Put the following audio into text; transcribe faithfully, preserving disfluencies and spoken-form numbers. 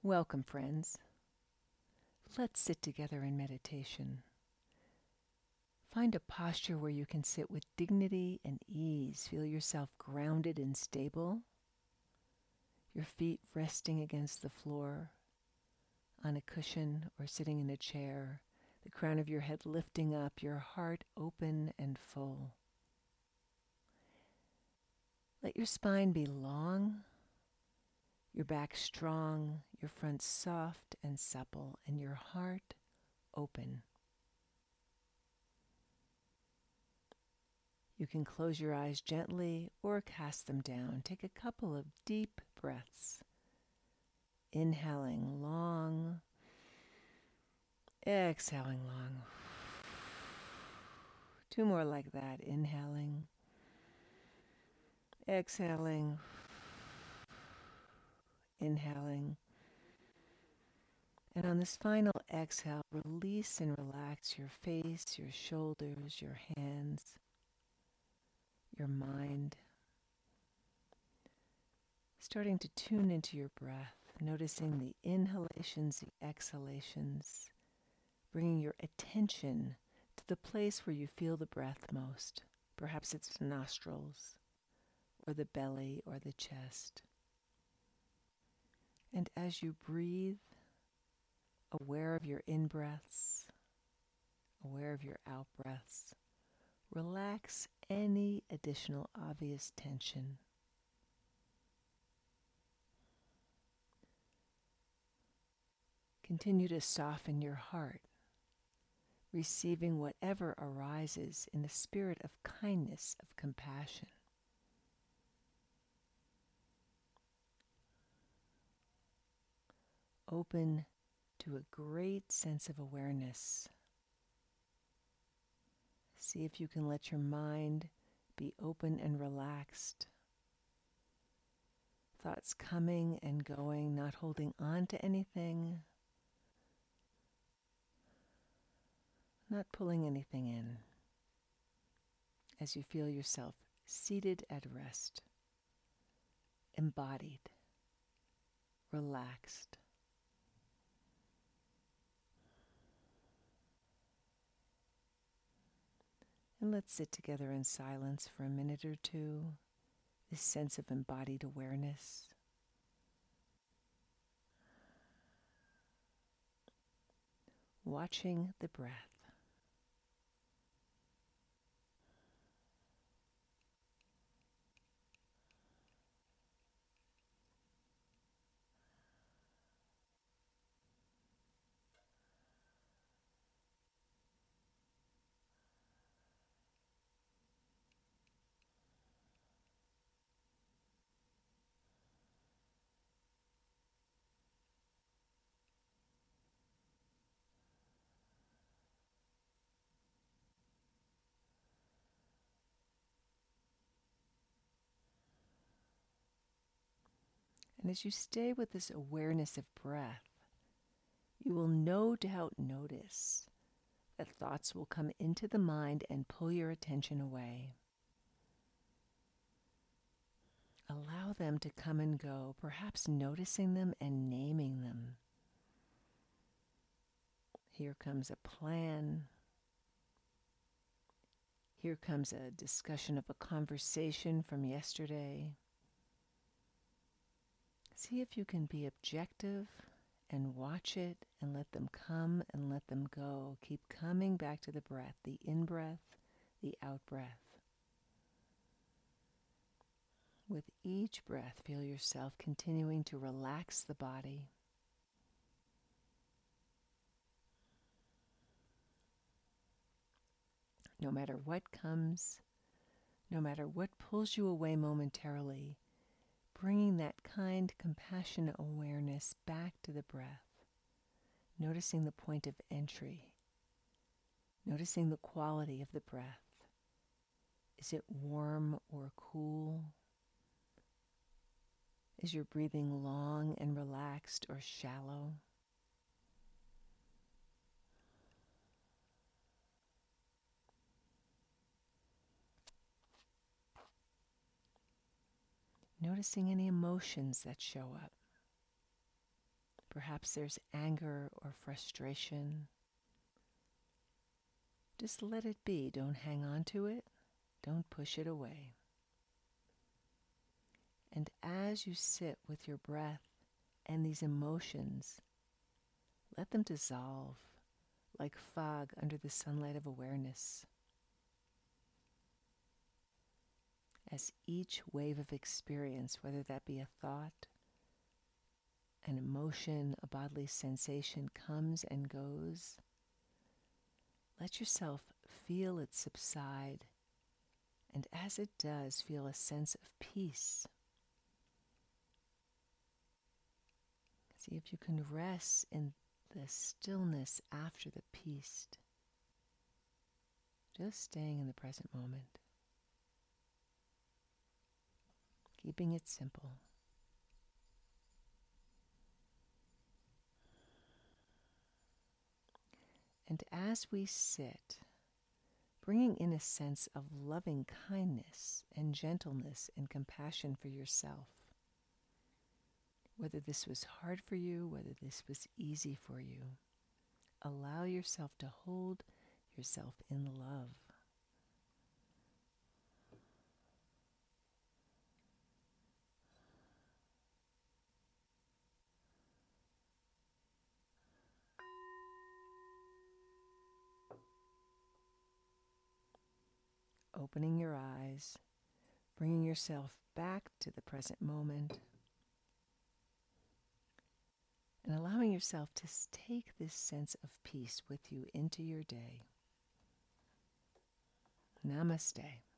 Welcome, friends. Let's sit together in meditation. Find a posture where you can sit with dignity and ease. Feel yourself grounded and stable, your feet resting against the floor, on a cushion or sitting in a chair, the crown of your head lifting up, your heart open and full. Let your spine be long, your back strong, your front soft and supple, and your heart open. You can close your eyes gently or cast them down. Take a couple of deep breaths. Inhaling long, exhaling long. Two more like that. Inhaling, exhaling, inhaling. And on this final exhale, release and relax your face, your shoulders, your hands, your mind. Starting to tune into your breath, noticing the inhalations, the exhalations, bringing your attention to the place where you feel the breath most. Perhaps it's the nostrils, or the belly, or the chest. And as you breathe, aware of your in-breaths, aware of your out-breaths, relax any additional obvious tension. Continue to soften your heart, receiving whatever arises in a spirit of kindness, of compassion. Open to a great sense of awareness. See if you can let your mind be open and relaxed. Thoughts coming and going, not holding on to anything, not pulling anything in, as you feel yourself seated at rest, embodied, relaxed. And let's sit together in silence for a minute or two, this sense of embodied awareness. Watching the breath. And as you stay with this awareness of breath, you will no doubt notice that thoughts will come into the mind and pull your attention away. Allow them to come and go, perhaps noticing them and naming them. Here comes a plan. Here comes a discussion of a conversation from yesterday. See if you can be objective and watch it and let them come and let them go. Keep coming back to the breath, the in-breath, the out-breath. With each breath, feel yourself continuing to relax the body. No matter what comes, no matter what pulls you away momentarily, bringing that kind, compassionate awareness back to the breath, noticing the point of entry, noticing the quality of the breath. Is it warm or cool? Is your breathing long and relaxed or shallow? Noticing any emotions that show up. Perhaps there's anger or frustration. Just let it be. Don't hang on to it. Don't push it away. And as you sit with your breath and these emotions, let them dissolve like fog under the sunlight of awareness. As each wave of experience, whether that be a thought, an emotion, a bodily sensation, comes and goes, let yourself feel it subside, and as it does, feel a sense of peace. See if you can rest in the stillness after the peace. Just staying in the present moment. Keeping it simple. And as we sit, bringing in a sense of loving kindness and gentleness and compassion for yourself. Whether this was hard for you, whether this was easy for you, allow yourself to hold yourself in love. Opening your eyes, bringing yourself back to the present moment, and allowing yourself to take this sense of peace with you into your day. Namaste.